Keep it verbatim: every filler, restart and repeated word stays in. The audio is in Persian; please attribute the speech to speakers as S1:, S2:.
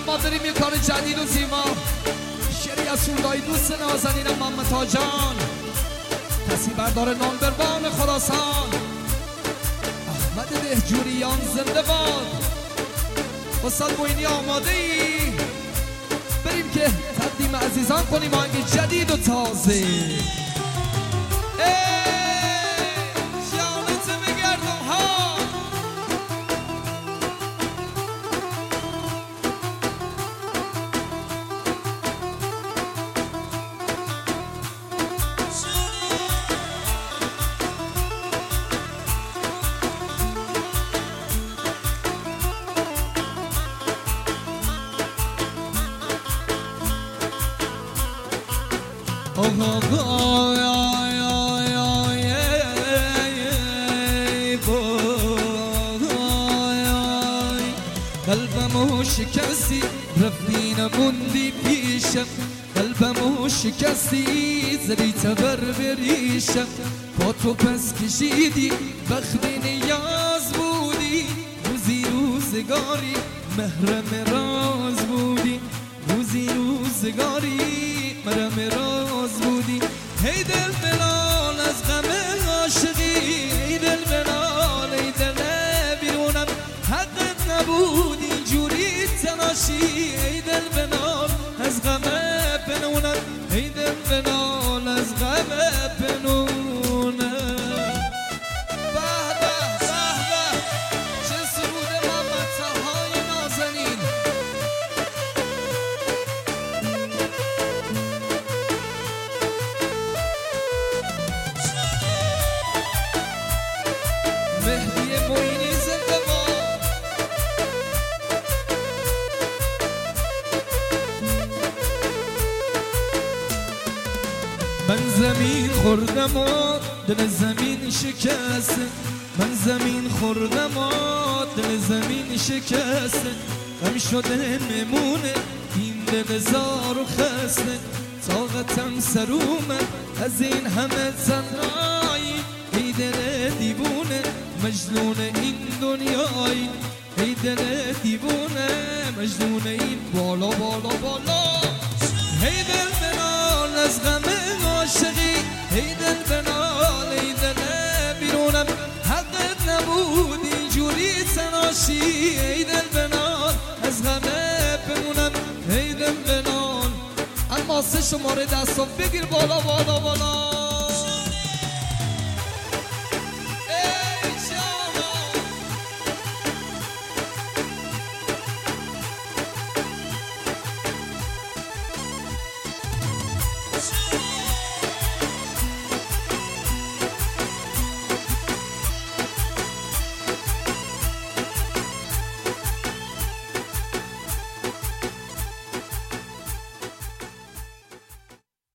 S1: ما بریم یه کار جدید و زیما. شعری از سولای دوست نازنینم محمد تاجان، کسی بردار نامبروان خراسان، احمد دهجوریان زنده باد. استاد موینی آماده ای؟ بریم که تقدیم عزیزان کنیم آهنگ جدید و تازه.
S2: قلبمو شکستی رفتی نموندی پیشم، قلبمو شکستی زدی تبر بریشم، با تو پس کشیدی بختی نیاز بودی، روزی روزگاری محرم راز بودی، روزی روزگاری محرم راز بودی. هی دل بلال از غم عاشقی، ای دل بلال ای دل بیرونم حقت نبود اینجوری تناشی، ای دل بلال از غم پنونم، ای دل بلال از غم پنونم. به به به به چه سرود محمد طاهای نازنین. مهدی موینی زنده باد. من زمین خوردم و دل زمین شکسته، من زمین خوردم و دل زمین شکسته، غم شده نمونه این دل زار و خسته، طاقتم سر اومد از این همه تنهایی، ای دل دیوونه مجنون این دنیایی، ای دل دیوونه مجنون این بالا بالا بالا. ای دل بنال از غم عاشقی، ای دل بنال ای دل بیرونم حقت نبود اینجوری تناشی، ای دل بنال از غم بمونم، ای دل بنال.
S1: الماس شماره دستم بگیر بالا بالا بالا.